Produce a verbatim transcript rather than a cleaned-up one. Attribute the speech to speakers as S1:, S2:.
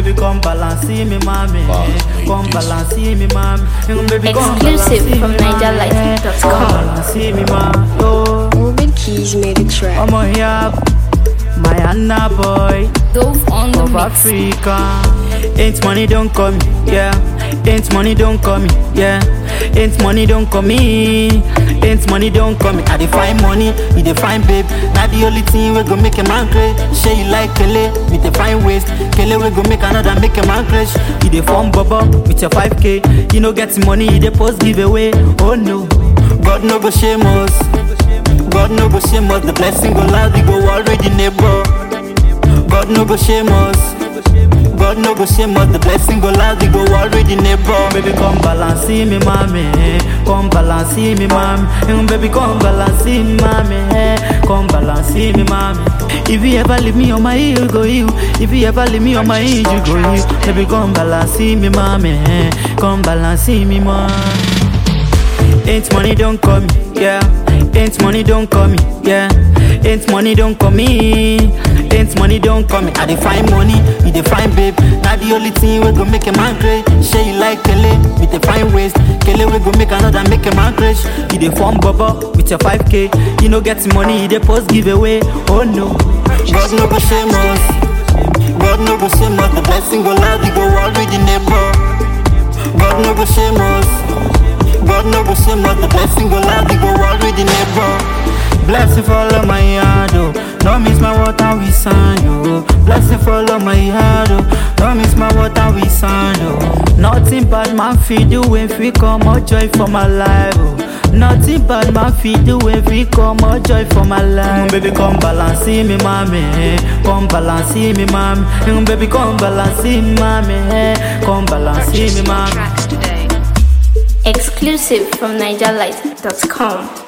S1: baby, come balance me, mommy. Come balance me, mommy. Baby, come
S2: Exclusive from Niger Light dot com.
S1: balance me, mommy.
S3: Ruben Keys made a track.
S1: I'm on here, my Anna boy
S2: Dove on the
S1: of
S2: mix.
S1: Africa. Ain't money don't come, yeah. Ain't money don't come, yeah. Ain't money don't come me. Ain't money don't come. I define money, you define babe. Not the only thing we go make a man crazy. Say you like Kele, me define waste. Kele we go make another make a man crazy. You define Baba with your five K. You know get money, you dey post giveaway. Oh no, God no go shame us. God no go shame us. The blessing go loud, we go already neighbor. God no go shame us. God no go shame us, the blessing go loud, we go already neighbor. Baby, come balance me, mommy. Come balance me, mommy. Baby, come balance me, mommy. Come balance me, mommy. If you ever leave me on my heel, go you. If you ever leave me on my heel, you go you. Baby, come balance me, mommy. Come balance me, mommy. Ain't money don't come, yeah. Ain't money don't come, yeah. Ain't money don't come me. Ain't money don't come me. I define money, you define babe. Not the only thing we go make a man crazy. Say you like Kele, we define waste. Kele we go make another make a man crazy. You define Baba with your five K. You know get money, you dey post giveaway. Oh no, God no go shame us. God no go shame us. The blessing go loud, we go already neighbor. God no go shame us. God no go shame us, the blessing go loud, we go already neighbor. Blessing follow my yard, oh. Don't miss my water, we sign, oh. Blessing follow my yard, oh. Don't miss my water, we sign, oh. Nothing bad man feed do if we come more joy for my life, oh. Nothing bad man feed do if we come more joy for my life. Baby, come balance me, mommy. Come balance me, mommy. Baby, come balance me, mommy. Come balance me, mommy.
S2: Exclusive from Niger Light dot com.